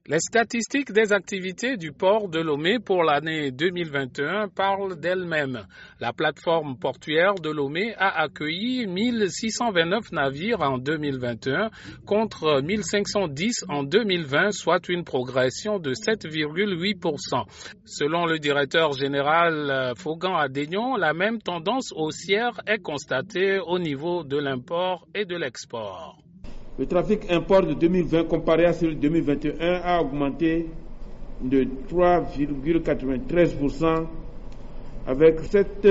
Les statistiques des activités du port de Lomé pour l'année 2021 parlent d'elles-mêmes. La plateforme portuaire de Lomé a accueilli 1629 navires en 2021 contre 1510 en 2020, soit une progression de 7,8%. Selon le directeur général Fogan Adegnon, la même tendance haussière est constatée au niveau de l'import et de l'export. Le trafic import de 2020 comparé à celui de 2021 a augmenté de 3,93% avec 7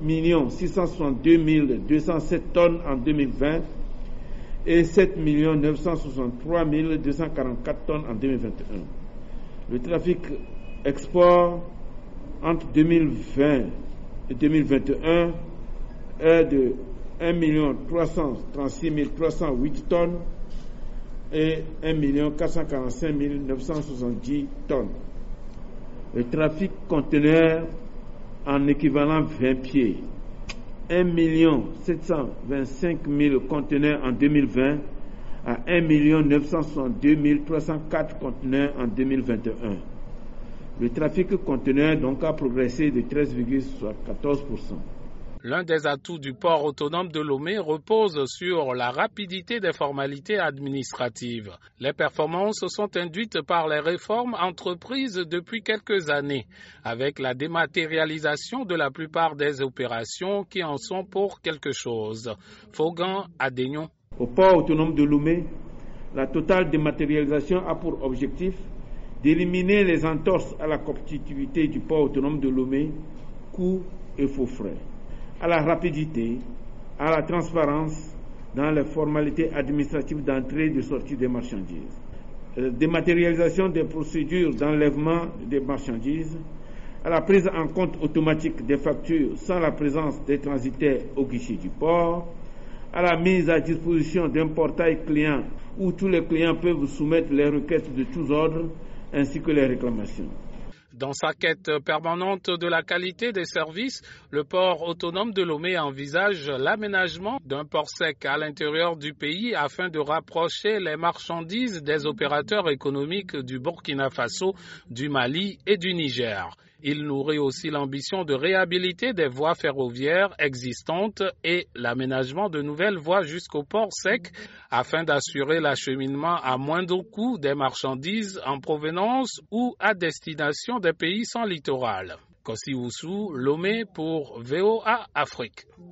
662 207 tonnes en 2020 et 7 963 244 tonnes en 2021. Le trafic export entre 2020 et 2021 est de 1 336 308 tonnes et 1 445 970 tonnes. Le trafic conteneur en équivalent 20 pieds, 1 725 000 conteneurs en 2020 à 1 962 304 conteneurs en 2021. Le trafic conteneur donc a progressé de 13,14%. L'un des atouts du port autonome de Lomé repose sur la rapidité des formalités administratives. Les performances sont induites par les réformes entreprises depuis quelques années, avec la dématérialisation de la plupart des opérations qui en sont pour quelque chose. Fogan Adegnon. Au port autonome de Lomé, la totale dématérialisation a pour objectif d'éliminer les entorses à la compétitivité du port autonome de Lomé, coûts et faux frais, à la rapidité, à la transparence dans les formalités administratives d'entrée et de sortie des marchandises. Dématérialisation des procédures d'enlèvement des marchandises, à la prise en compte automatique des factures sans la présence des transitaires au guichet du port, à la mise à disposition d'un portail client où tous les clients peuvent soumettre les requêtes de tous ordres ainsi que les réclamations. Dans sa quête permanente de la qualité des services, le port autonome de Lomé envisage l'aménagement d'un port sec à l'intérieur du pays afin de rapprocher les marchandises des opérateurs économiques du Burkina Faso, du Mali et du Niger. Il nourrit aussi l'ambition de réhabiliter des voies ferroviaires existantes et l'aménagement de nouvelles voies jusqu'au port sec afin d'assurer l'acheminement à moindre coût des marchandises en provenance ou à destination des pays sans littoral. Kossi Oussou, Lomé pour VOA Afrique.